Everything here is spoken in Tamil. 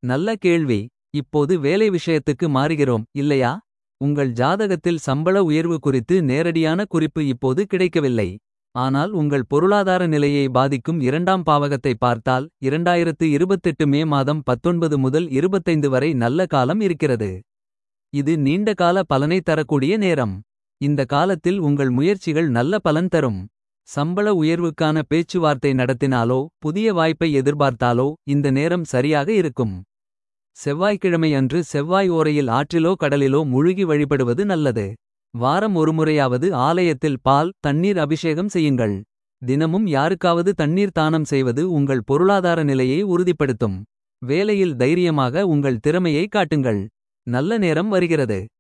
நல்ல கேள்வி. இப்போது வேலை விஷயத்துக்கு மாறுகிறோம் இல்லையா. உங்கள் ஜாதகத்தில் சம்பள உயர்வு குறித்து நேரடியான குறிப்பு இப்போது கிடைக்கவில்லை. ஆனால் உங்கள் பொருளாதார நிலையை பாதிக்கும் இரண்டாம் பாவகத்தை பார்த்தால் 2028 மே மாதம் 19 முதல் 25 வரை நல்ல காலம் இருக்கிறது. இது நீண்டகால பலனை தரக்கூடிய நேரம். இந்த காலத்தில் உங்கள் முயற்சிகள் நல்ல பலன் தரும். சம்பள உயர்வுக்கான பேச்சுவார்த்தை நடத்தினாலோ புதிய வாய்ப்பை எதிர்பார்த்தாலோ இந்த நேரம் சரியாக இருக்கும். செவ்வாய்க்கிழமை அன்று செவ்வாய் ஓரையில் ஆற்றிலோ கடலிலோ முழுகி வழிபடுவது நல்லது. வாரம் ஒருமுறையாவது ஆலயத்தில் பால் தண்ணீர் அபிஷேகம் செய்யுங்கள். தினமும் யாருக்காவது தண்ணீர் தானம் செய்வது உங்கள் பொருளாதார நிலையை உறுதிப்படுத்தும். வேலையில் தைரியமாக உங்கள் திறமையை காட்டுங்கள். நல்ல நேரம் வருகிறது.